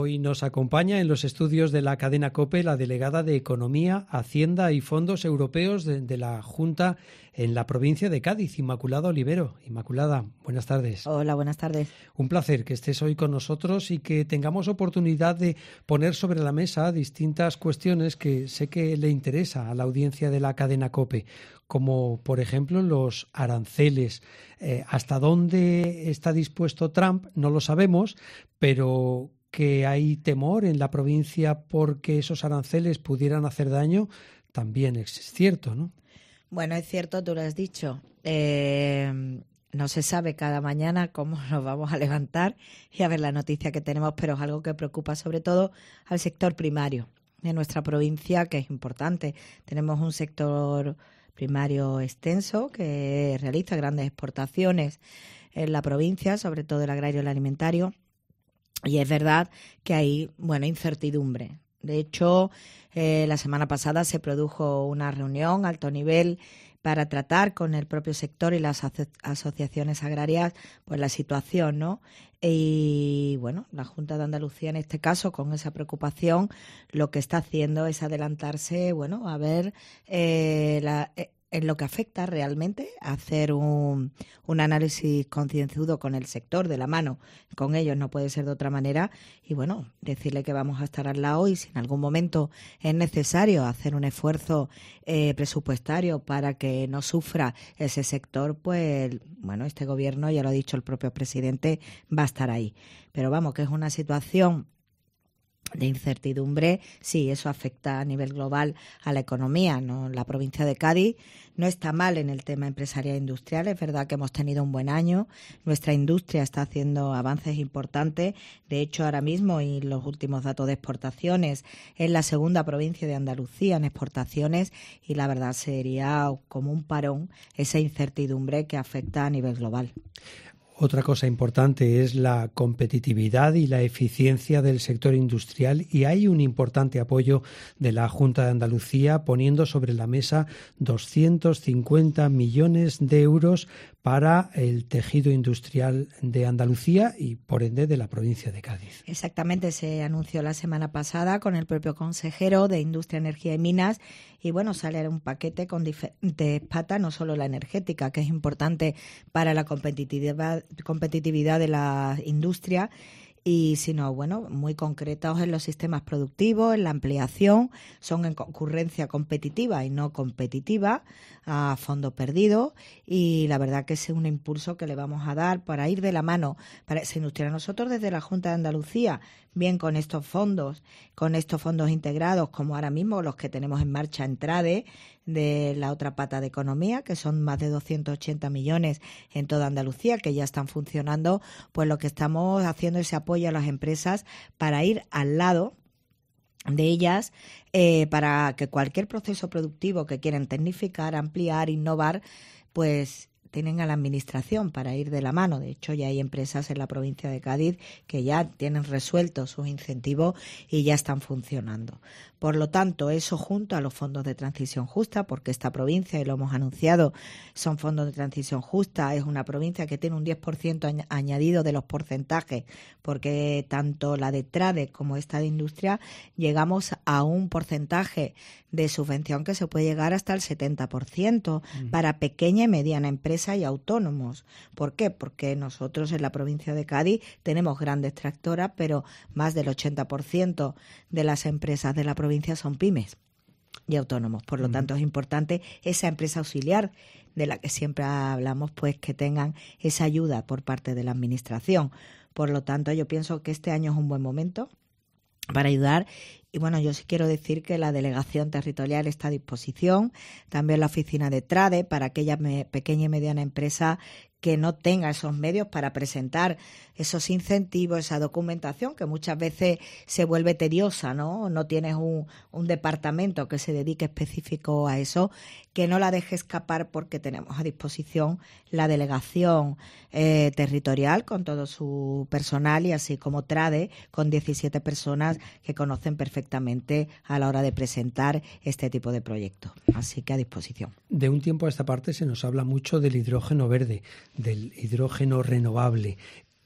Hoy nos acompaña en los estudios de la cadena COPE la delegada de Economía, Hacienda y Fondos Europeos de la Junta en la provincia de Cádiz, Inmaculada Olivero. Inmaculada, buenas tardes. Hola, buenas tardes. Un placer que estés hoy con nosotros y que tengamos oportunidad de poner sobre la mesa distintas cuestiones que sé que le interesa a la audiencia de la cadena COPE, como por ejemplo los aranceles. ¿Hasta dónde está dispuesto Trump? No lo sabemos, pero que hay temor en la provincia porque esos aranceles pudieran hacer daño, también es cierto, ¿no? Bueno, es cierto, tú lo has dicho. No se sabe cada mañana cómo nos vamos a levantar y a ver la noticia que tenemos, pero es algo que preocupa sobre todo al sector primario de nuestra provincia, que es importante. Tenemos un sector primario extenso que realiza grandes exportaciones en la provincia, sobre todo el agrario y el alimentario. Y es verdad que hay, incertidumbre. De hecho, la semana pasada se produjo una reunión a alto nivel para tratar con el propio sector y las asociaciones agrarias pues la situación, ¿no? Y bueno, la Junta de Andalucía en este caso, con esa preocupación, lo que está haciendo es adelantarse, a ver en lo que afecta realmente, hacer un análisis concienzudo con el sector, de la mano con ellos, no puede ser de otra manera, y decirle que vamos a estar al lado y si en algún momento es necesario hacer un esfuerzo presupuestario para que no sufra ese sector, pues este gobierno, ya lo ha dicho el propio presidente, va a estar ahí. Pero que es una situación de incertidumbre, sí, eso afecta a nivel global a la economía, ¿no? La provincia de Cádiz no está mal en el tema empresarial e industrial, es verdad que hemos tenido un buen año, nuestra industria está haciendo avances importantes, de hecho ahora mismo y los últimos datos de exportaciones es la segunda provincia de Andalucía en exportaciones y la verdad sería como un parón esa incertidumbre que afecta a nivel global. Otra cosa importante es la competitividad y la eficiencia del sector industrial y hay un importante apoyo de la Junta de Andalucía poniendo sobre la mesa 250 millones de euros para el tejido industrial de Andalucía y, por ende, de la provincia de Cádiz. Exactamente, se anunció la semana pasada con el propio consejero de Industria, Energía y Minas y, sale un paquete con diferentes patas, no solo la energética, que es importante para la competitividad de la industria, y sino muy concretos en los sistemas productivos, en la ampliación, son en concurrencia competitiva y no competitiva, a fondo perdido, y la verdad que es un impulso que le vamos a dar para ir de la mano para esa industria. Nosotros desde la Junta de Andalucía, bien con estos fondos integrados, como ahora mismo los que tenemos en marcha en TRADE, de la otra pata de economía, que son más de 280 millones en toda Andalucía, que ya están funcionando, pues lo que estamos haciendo es ese apoyo a las empresas para ir al lado de ellas, para que cualquier proceso productivo que quieran tecnificar, ampliar, innovar, pues tienen a la administración para ir de la mano. De hecho, ya hay empresas en la provincia de Cádiz que ya tienen resueltos sus incentivos y ya están funcionando. Por lo tanto, eso junto a los fondos de transición justa, porque esta provincia, y lo hemos anunciado, son fondos de transición justa, es una provincia que tiene un 10% añadido de los porcentajes, porque tanto la de TRADE como esta de industria llegamos a un porcentaje de subvención que se puede llegar hasta el 70% para pequeña y mediana empresa y autónomos. ¿Por qué? Porque nosotros en la provincia de Cádiz tenemos grandes tractoras, pero más del 80% de las empresas de la provincia son pymes y autónomos. Por lo tanto, es importante esa empresa auxiliar de la que siempre hablamos, pues que tengan esa ayuda por parte de la administración. Por lo tanto, yo pienso que este año es un buen momento para ayudar. Y yo sí quiero decir que la delegación territorial está a disposición, también la oficina de TRADE, para aquella pequeña y mediana empresa que no tenga esos medios para presentar esos incentivos, esa documentación que muchas veces se vuelve tediosa, ¿no? No tienes un departamento que se dedique específico a eso, que no la deje escapar porque tenemos a disposición la delegación territorial con todo su personal y así como TRADE con 17 personas que conocen perfectamente a la hora de presentar este tipo de proyectos. Así que a disposición. De un tiempo a esta parte se nos habla mucho del hidrógeno verde, del hidrógeno renovable.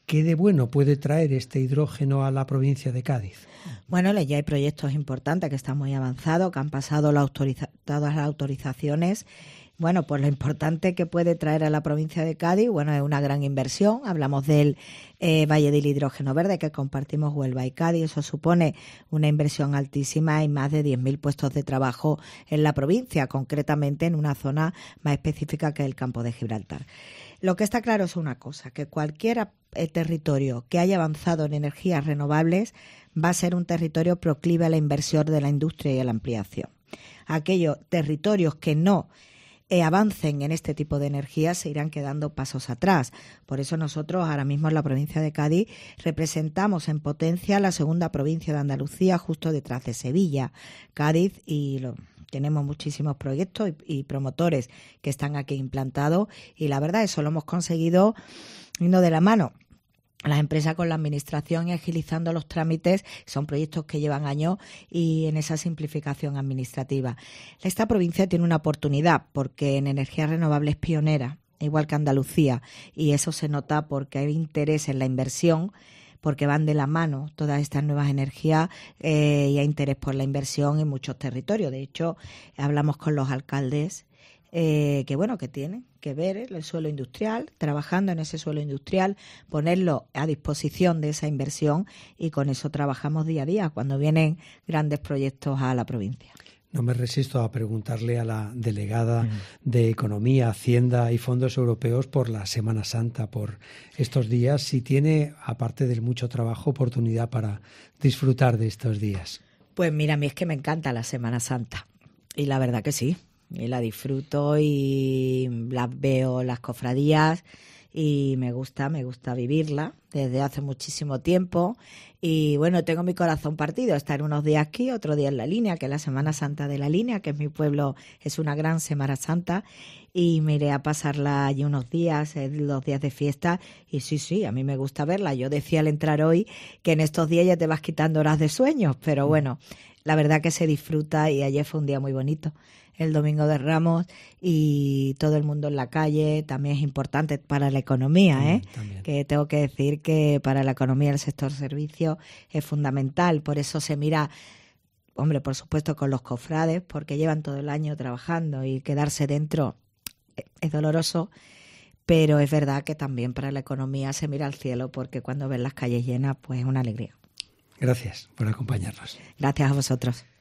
¿Qué de bueno puede traer este hidrógeno a la provincia de Cádiz? Bueno, ya hay proyectos importantes que están muy avanzados, que han pasado todas las autorizaciones. Bueno, pues lo importante que puede traer a la provincia de Cádiz, bueno, es una gran inversión. Hablamos del Valle del Hidrógeno Verde que compartimos Huelva y Cádiz. Eso supone una inversión altísima y más de 10.000 puestos de trabajo en la provincia, concretamente en una zona más específica que el campo de Gibraltar. Lo que está claro es una cosa, que cualquier territorio que haya avanzado en energías renovables va a ser un territorio proclive a la inversión de la industria y a la ampliación. Aquellos territorios que no avancen en este tipo de energías se irán quedando pasos atrás. Por eso nosotros ahora mismo en la provincia de Cádiz representamos en potencia la segunda provincia de Andalucía, justo detrás de Sevilla. Cádiz, y tenemos muchísimos proyectos y promotores que están aquí implantados, y la verdad eso lo hemos conseguido yendo de la mano las empresas con la administración y agilizando los trámites. Son proyectos que llevan años y en esa simplificación administrativa. Esta provincia tiene una oportunidad porque en energías renovables es pionera, igual que Andalucía, y eso se nota porque hay interés en la inversión, porque van de la mano todas estas nuevas energías y hay interés por la inversión en muchos territorios. De hecho, hablamos con los alcaldes que tienen que ver el suelo industrial, trabajando en ese suelo industrial, ponerlo a disposición de esa inversión, y con eso trabajamos día a día cuando vienen grandes proyectos a la provincia. No me resisto a preguntarle a la delegada de Economía, Hacienda y Fondos Europeos por la Semana Santa, por estos días, si tiene, aparte del mucho trabajo, oportunidad para disfrutar de estos días. Pues mira, a mí es que me encanta la Semana Santa, y la verdad que sí. Y la disfruto y las veo las cofradías y me gusta vivirla desde hace muchísimo tiempo. Y bueno, tengo mi corazón partido, estar unos días aquí, otro día en La Línea, que es la Semana Santa de La Línea, que es mi pueblo, es una gran Semana Santa, y me iré a pasarla allí unos días, los días de fiesta, y sí, a mí me gusta verla. Yo decía al entrar hoy que en estos días ya te vas quitando horas de sueño, pero bueno, la verdad que se disfruta, y ayer fue un día muy bonito, el Domingo de Ramos, y todo el mundo en la calle. También es importante para la economía, que tengo que decir que para la economía el sector servicios es fundamental. Por eso se mira, hombre, por supuesto con los cofrades, porque llevan todo el año trabajando y quedarse dentro es doloroso, pero es verdad que también para la economía se mira al cielo, porque cuando ven las calles llenas, pues es una alegría. Gracias por acompañarnos. Gracias a vosotros.